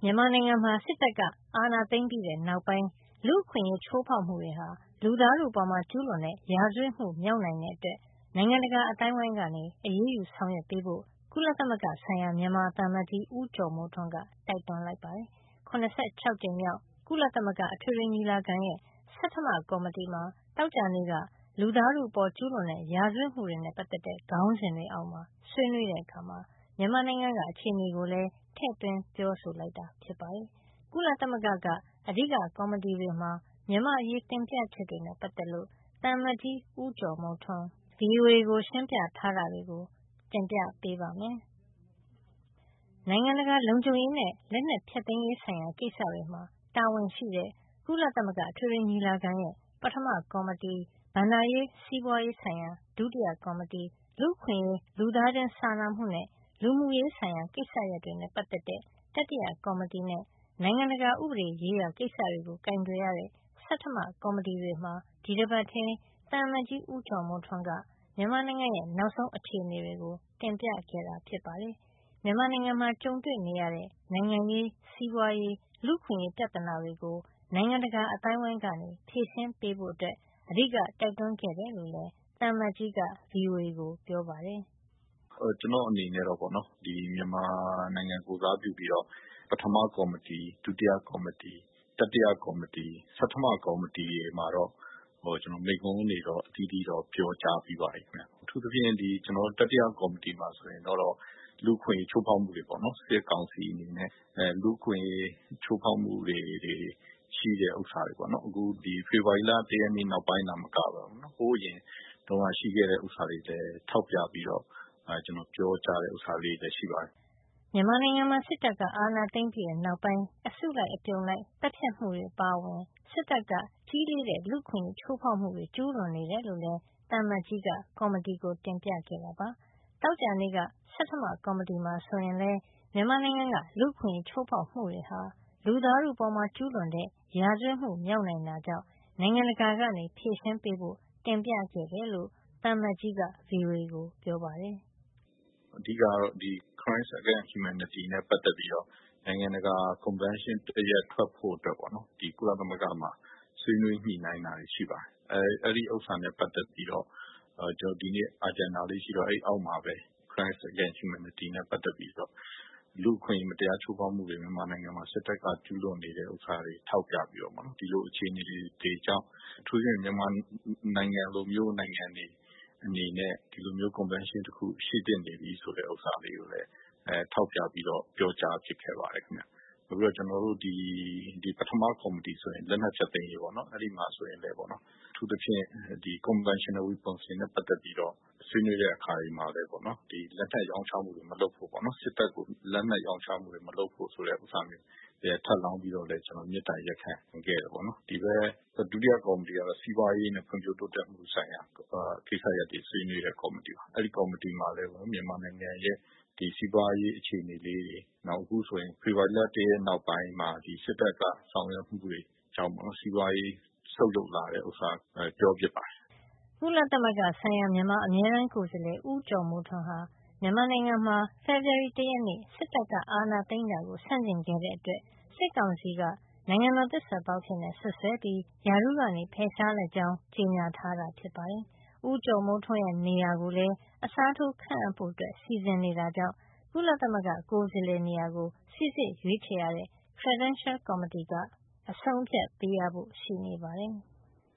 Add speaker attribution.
Speaker 1: မြန်မာနိုင်ငံမှာစစ်တပ်ကအာဏာသိမ်းပြီးတဲ့နောက်ပိုင်းလူ့အခွင့်အရေးချိုးဖောက်မှုတွေဟာလူသားတို့ပေါ်ကျူးလွန်တဲ့ရာဇဝတ်မှုမြောက်နိုင်တဲ့အတွက်နိုင်ငံတကာအသိုင်းအဝိုင်းကနေအရေးယူဆောင်ရွက်ပေးဖို့ကုလသမဂ္ဂဆိုင်ရာမြန်မာသံအမတ်ကြီးဦးကျော်မိုးထွန်းကတိုက်တွန်းလိုက်ပါတယ်။ 76 ကြိမ်မြောက်ကုလသမဂ္ဂအထွေထွေညီလာခံရဲ့ဆဌမကော်မတီမှာသောကြာနေ့ကလူသားတို့အပေါ်ကျူးလွန်တဲ့ရာဇဝတ်မှုတွေနဲ့ပတ်သက်တဲ့ခေါင်းစဉ်တွေအောက်မှာဆွေးနွေးတဲ့အခါမှာမြန်မာနိုင်ငံကအခြေအနေကိုလည်းထည့်သွင်းပြောဆိုလိုက်တာဖြစ်ပါတယ်။ကုလသမဂ္ဂကအဓိကကော်မတီတွေမှာမြန်မာအရေးတင်ပြချက်တွေနဲ့ပတ်သက်လို့သံအမတ်ကြီးဦးကျော်မိုးထွန်း VOA ကိုရှင်းပြထားတာတွေကိုတင်ပြပေးပါမယ်။နိုင်ငံတကာလုံခြုံရေးနဲ့လက်နက်ဖျက်သိမ်းရေးဆိုင်ရာကိစ္စတွေမှာတာဝန်ရှိတဲ့ကုလသမဂ္ဂအထွေထွေညီလာခံရဲ့ပထမကော်မတီဘဏ္ဍာရေးစီးပွားရေးဆိုင်ရာဒုတိယကော်မတီလူ့အခွင့်အရေးလူသားချင်းစာနာမှုနဲ့လူမှုရေးဆိုင်ရာကိစ္စရပ်တွေနဲ့ပတ်သက်တဲ့တတိယကော်မတီနဲ့နိုင်ငံတကာဥပဒေရေးရာကိစ္စတွေကိုကိုင်တွယ်ရတဲ့ဆဌမကော်မတီတွေမှာဒီတစ်ပတ်ထဲသံအမတ်ကြီးဦးကျော်မိုးထွန်းကမြန်မာနိုင်ငံရဲ့နောက်ဆုံးအခြေအနေတွေကိုတင်ပြခဲ့တာဖြစ်ပါတယ်။မြန်မာနိုင်ငံမှာကြုံတွေ့နေရတဲ့နိုင်ငံရေးစီးပွားရေးလူ့အခွင့်အရေးပြဿနာတွေကိုနိုင်ငံတကာအသိုင်းအဝိုင်းကနေဖြေရှင်းပေးဖို့အတွက်အဓိကတိုက်တွန်းခဲ့တယ်လို့လည်းသံအမတ်ကြီးက VOA ကိုပြောပါတယ်
Speaker 2: ။ကျွန်တော်အနေနဲ့တော့ပေါ့နော်ဒီမြန်မာနိုင်ငံကိုစားပြုပြီးတော့ပထမကော်မတီဒုတိယကော်မတီတတိယကော်မတီဆဌမကော်မတီမှာတော့ကျွန်တော်မိန့်ခွန်းတွေတော့အသီးသီးတော့ပြောကြားပြီးပါပြီခင်ဗျ။အထူးသဖြင့်ကျွန်တော်တတိယကော်မတီမှာဆိုရင်တော့လူ့အခွင့်အရေးချိုးဖောက်မှုတွေပေါ့နော်စစ်ကောင်စီအနေနဲ့လူ့အခွင့်အရေးချိုးဖောက်မှုတွေရှိတဲ့ဥစ္စာတွေပေါ့နော်အခုဒီဖေဖော်ဝါရီလ1 ရက်နေ့နောက်ပိုင်းတာမကပါဘူးနော်ဟိုးအရင်တုန်းကရှိခဲ့တဲ့ဥစ္စာတွေလည်းထောက်ပြပြီးတော့ကျွန်တော်ပြောကြားတဲ့ဥစ္စာလေးတွေရှိပါတယ်
Speaker 1: ။မြန်မာနိုင်ငံမှာစစ်တပ်ကအာဏာသိမ်းပြီးတဲ့နောက်ပိုင်းအစုလိုက်အပြုံလိုက်တပ်ဖြတ်မှုတွေပါဝင်စစ်တပ်ကကြီးလေးတဲ့လူ့အခွင့်အရေးချိုးဖောက်မှုတွေကျူးလွန်နေတယ်လို့လည်းသံအမတ်ကြီးကကော်မတီကိုတင်ပြခဲ့တာပါ။သောကြာနေ့ကဆဌမကော်မတီမှာဆိုရင်လည်းမြန်မာနိုင်ငံကလူ့အခွင့်အရေးချိုးဖောက်မှုတွေဟာလူသားတို့ပေါ်ကျူးလွန်တဲ့ရာဇဝတ်မှုမြောက်နိုင်တာကြောင့်နိုင်ငံတကာကနေဖြေရှင်းပေးဖို့တင်ပြခဲ့တယ်လို့သံအမတ်ကြီးက VOA ကိုပြောပါတယ်
Speaker 2: ။အဓိကတော့ဒီ Crimes Against Humanity နဲ့ပတ်သက်ပြီးတော့နိုင်ငံတကာ Convention တရပ်ထွက်ဖို့အတွက်ပေါ့နော်ဒီကုလသမဂ္ဂမှာဆွေးနွေးညှိနှိုင်းတာတွေရှိပါတယ်။အဲဒီဥစ္စာနဲ့ပတ်သက်ပြီးတော့ကျွန်တော်ဒီနေ့ agenda လေးရှိတော့အဲဒီအောက်မှာပဲ Crimes Against Humanity နဲ့ပတ်သက်ပြီးတော့လူ့အခွင့်အရေးမတရားချိုးဖောက်မှုတွေမြန်မာနိုင်ငံမှာစစ်တပ်ကကျူးလွန်နေတဲ့ဥစ္စာတွေထောက်ပြပြီးတော့ပေါ့နော်ဒီလိုအခြေအနေတွေကြောင့်အထူးသဖြင့်မြန်မာနိုင်ငံလိုမျိုးနိုင်ငံတွေအနေနဲ့ဒီလိုမျိုး convention တစ်ခုရှိသင့်နေပြီဆိုတဲ့ဥစ္စာလေးကိုလည်းထောက်ပြပြီးတော့ပြောကြားဖြစ်ခဲ့ပါတယ်ခင်ဗျ။ပြီးတော့ကျွန်တော်တို့ဒီပထမကော်မတီဆိုရင်လက်နက်ဖျက်သိမ်းရေးပေါ့နော်အဲ့ဒီမှာဆိုရင်လည်းပေါ့နော်အထူးသဖြင့်ဒီ conventional weapons နဲ့ပတ်သက်ပြီးတော့ဆွေးနွေးတဲ့အခါဒီမှာလည်းပေါ့နော်ဒီလက်နက်ရောင်းချမှုတွေမလုပ်ဖို့ပေါ့နော်စစ်တပ်ကိုလက်နက်ရောင်းချမှုတွေမလုပ်ဖို့ဆိုတဲ့ဥစ္စာမျိုးထပ်လောင်းပြီးတော့လည်းကျွန်တော်မြစ်တာရက်ခံခဲ့တယ်ပေါ့နော်ဒီဘက်ဒုတိယကော်မတီကတော့စီးပွားရေးနဲ့ဖွံ့ဖြိုးတိုးတက်မှုဆိုင်ရာကိစ္စရပ်တွေဆွေးနွေးတဲ့ကော်မတီပါအဲ့ဒီကော်မတီမှာလည်းမြန်မာနိုင်ငံရဲ့ဒီစီးပွားရေးအခြေအနေလေးတွေနောက်အခုဆိုရင်ဖေဖော်ဝါရီလ1 ရက်နောက်ပိုင်းမှာဒီစစ်တပ်ကဆောင်ရွက်မှုတွေကြောင့်စီးပွားရေးဆုတ်လုပ်လာတဲ့ဥစ္စာပြောဖြစ်ပါတယ်
Speaker 1: ။ကုလသမဂ္ဂဆိုင်ရာမြန်မာအမြဲတမ်းကိုယ်စားလှယ်ဦးကျော်မိုးထွန်းဟာမြန်မာနိုင်ငံမှာဖေဖော်ဝါရီ1 ရက်နေ့စစ်တပ်ကအာဏာသိမ်းတာကိုဆန့်ကျင်ခဲ့တဲ့အတွက်စစ်ကောင်စီကနိုင်ငံတော်သစ္စာဖောက်ဖြစ်နေဆွဆွဲပြီးယာရုကနေဖယ်ရှားလိုက်ကြောင်းကြေညာထားတာဖြစ်ပါတယ်။ဦးကျော်မိုးထွန်းရဲ့နေရာကိုလည်းအစားထိုးခန့်အပ်ဖို့စီစဉ်နေတာကြောင့်ကုလသမဂ္ဂကိုယ်စားလှယ်နေရာကိုစိစစ်ရွေးချယ်ရတဲ့ Credential Committee ကအဆုံးဖြတ်ပေးရဖို့ရှိနေပါတယ်။